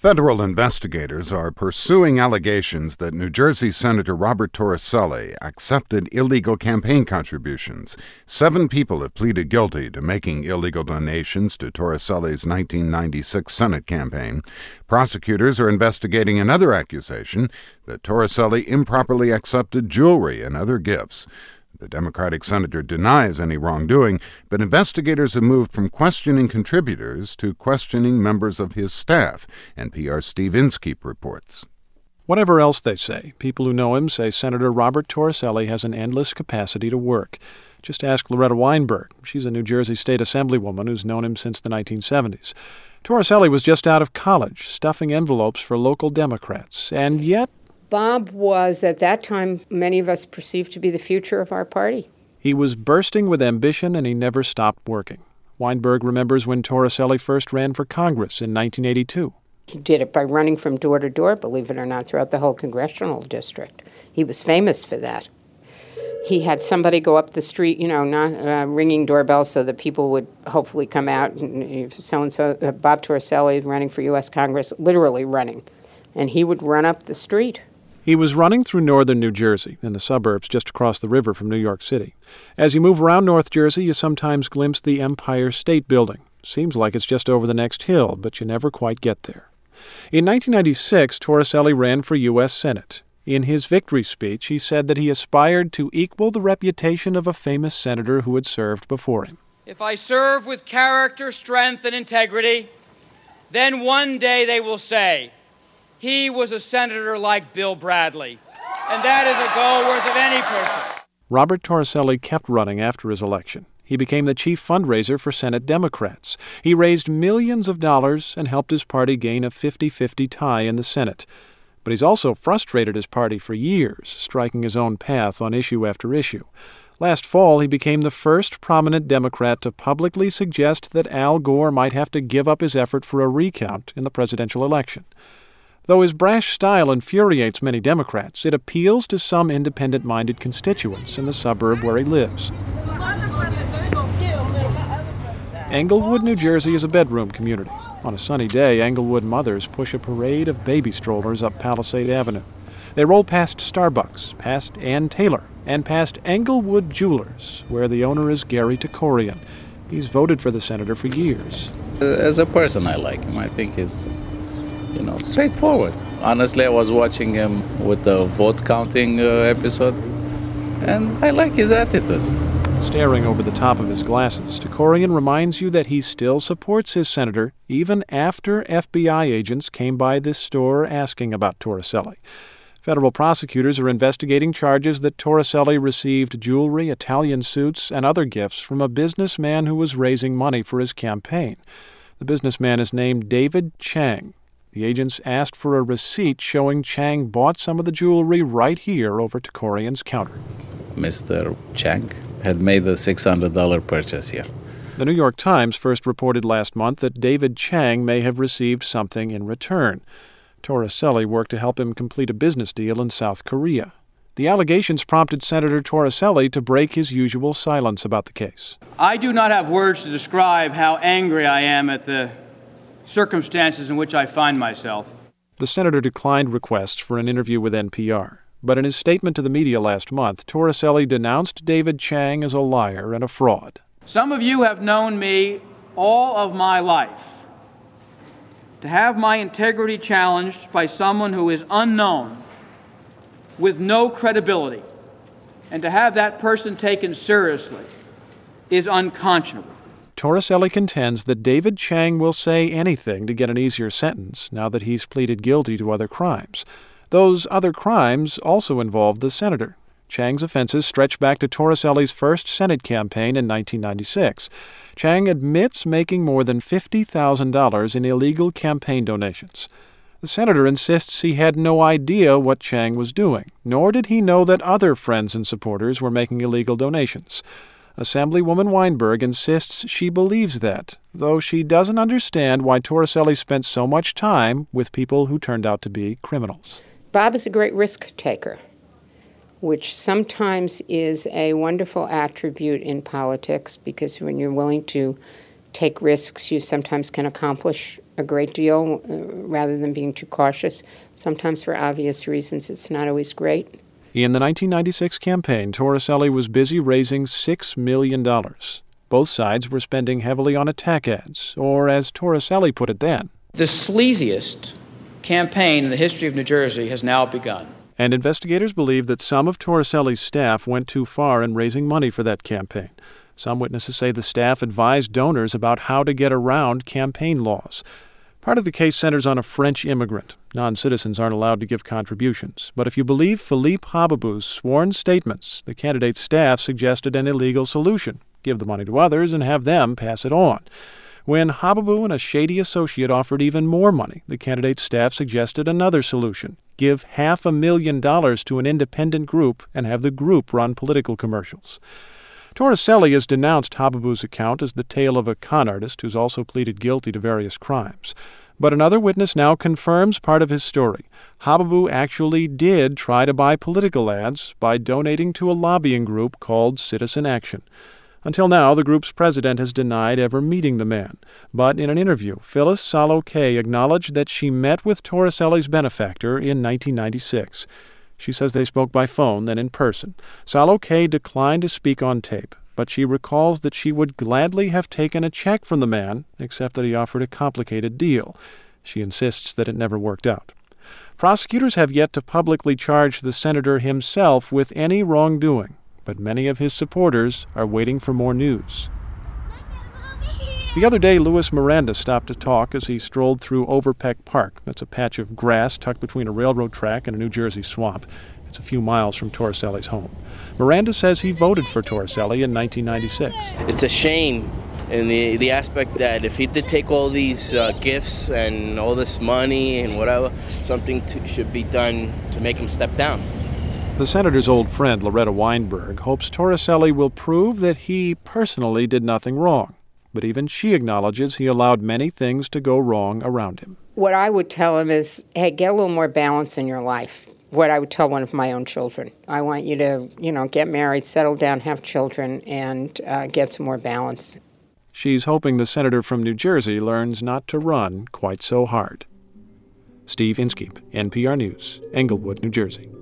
Federal investigators are pursuing allegations that New Jersey Senator Robert Torricelli accepted illegal campaign contributions. 7 people have pleaded guilty to making illegal donations to Torricelli's 1996 Senate campaign. Prosecutors are investigating another accusation that Torricelli improperly accepted jewelry and other gifts. The Democratic senator denies any wrongdoing, but investigators have moved from questioning contributors to questioning members of his staff, NPR's Steve Inskeep reports. Whatever else they say, people who know him say Senator Robert Torricelli has an endless capacity to work. Just ask Loretta Weinberg. She's a New Jersey state assemblywoman who's known him since the 1970s. Torricelli was just out of college, stuffing envelopes for local Democrats, and yet Bob was, at that time, many of us perceived to be the future of our party. He was bursting with ambition, and he never stopped working. Weinberg remembers when Torricelli first ran for Congress in 1982. He did it by running from door to door, believe it or not, throughout the whole congressional district. He was famous for that. He had somebody go up the street, ringing doorbells so that people would hopefully come out. And so-and-so, Bob Torricelli running for U.S. Congress, literally running. And he would run up the street. He was running through northern New Jersey, in the suburbs just across the river from New York City. As you move around North Jersey, you sometimes glimpse the Empire State Building. Seems like it's just over the next hill, but you never quite get there. In 1996, Torricelli ran for U.S. Senate. In his victory speech, he said that he aspired to equal the reputation of a famous senator who had served before him. If I serve with character, strength, and integrity, then one day they will say, he was a senator like Bill Bradley, and that is a goal worth of any person. Robert Torricelli kept running after his election. He became the chief fundraiser for Senate Democrats. He raised millions of dollars and helped his party gain a 50-50 tie in the Senate. But he's also frustrated his party for years, striking his own path on issue after issue. Last fall, he became the first prominent Democrat to publicly suggest that Al Gore might have to give up his effort for a recount in the presidential election. Though his brash style infuriates many Democrats, it appeals to some independent-minded constituents in the suburb where he lives. Englewood, New Jersey is a bedroom community. On a sunny day, Englewood mothers push a parade of baby strollers up Palisade Avenue. They roll past Starbucks, past Ann Taylor, and past Englewood Jewelers, where the owner is Gary Tokorian. He's voted for the senator for years. As a person, I like him. I think he's straightforward. Honestly, I was watching him with the vote counting episode, and I like his attitude. Staring over the top of his glasses, Tokorian reminds you that he still supports his senator even after FBI agents came by this store asking about Torricelli. Federal prosecutors are investigating charges that Torricelli received jewelry, Italian suits, and other gifts from a businessman who was raising money for his campaign. The businessman is named David Chang. The agents asked for a receipt showing Chang bought some of the jewelry right here over Tokorian's counter. Mr. Chang had made a $600 purchase here. The New York Times first reported last month that David Chang may have received something in return. Torricelli worked to help him complete a business deal in South Korea. The allegations prompted Senator Torricelli to break his usual silence about the case. I do not have words to describe how angry I am at the circumstances in which I find myself. The senator declined requests for an interview with NPR. But in his statement to the media last month, Torricelli denounced David Chang as a liar and a fraud. Some of you have known me all of my life. To have my integrity challenged by someone who is unknown, with no credibility, and to have that person taken seriously is unconscionable. Torricelli contends that David Chang will say anything to get an easier sentence now that he's pleaded guilty to other crimes. Those other crimes also involved the senator. Chang's offenses stretch back to Torricelli's first Senate campaign in 1996. Chang admits making more than $50,000 in illegal campaign donations. The senator insists he had no idea what Chang was doing, nor did he know that other friends and supporters were making illegal donations. Assemblywoman Weinberg insists she believes that, though she doesn't understand why Torricelli spent so much time with people who turned out to be criminals. Bob is a great risk taker, which sometimes is a wonderful attribute in politics, because when you're willing to take risks, you sometimes can accomplish a great deal rather than being too cautious. Sometimes for obvious reasons, it's not always great. In the 1996 campaign, Torricelli was busy raising $6 million. Both sides were spending heavily on attack ads, or as Torricelli put it then, The sleaziest campaign in the history of New Jersey has now begun. And investigators believe that some of Torricelli's staff went too far in raising money for that campaign. Some witnesses say the staff advised donors about how to get around campaign laws. Part of the case centers on a French immigrant. Non-citizens aren't allowed to give contributions. But if you believe Philippe Habibou's sworn statements, the candidate's staff suggested an illegal solution: give the money to others and have them pass it on. When Habibou and a shady associate offered even more money, the candidate's staff suggested another solution: give $500,000 to an independent group and have the group run political commercials. Torricelli has denounced Habibou's account as the tale of a con artist who's also pleaded guilty to various crimes. But another witness now confirms part of his story. Habibou actually did try to buy political ads by donating to a lobbying group called Citizen Action. Until now, the group's president has denied ever meeting the man. But in an interview, Phyllis Salo-Kay acknowledged that she met with Torricelli's benefactor in 1996. She says they spoke by phone, then in person. Salo-Kay declined to speak on tape, but she recalls that she would gladly have taken a check from the man, except that he offered a complicated deal. She insists that it never worked out. Prosecutors have yet to publicly charge the senator himself with any wrongdoing, but many of his supporters are waiting for more news. The other day, Louis Miranda stopped to talk as he strolled through Overpeck Park. That's a patch of grass tucked between a railroad track and a New Jersey swamp. It's a few miles from Torricelli's home. Miranda says he voted for Torricelli in 1996. It's a shame in the aspect that if he did take all these gifts and all this money and whatever, something should be done to make him step down. The senator's old friend, Loretta Weinberg, hopes Torricelli will prove that he personally did nothing wrong. But even she acknowledges he allowed many things to go wrong around him. What I would tell him is, hey, get a little more balance in your life. What I would tell one of my own children. I want you to, get married, settle down, have children, and get some more balance. She's hoping the senator from New Jersey learns not to run quite so hard. Steve Inskeep, NPR News, Englewood, New Jersey.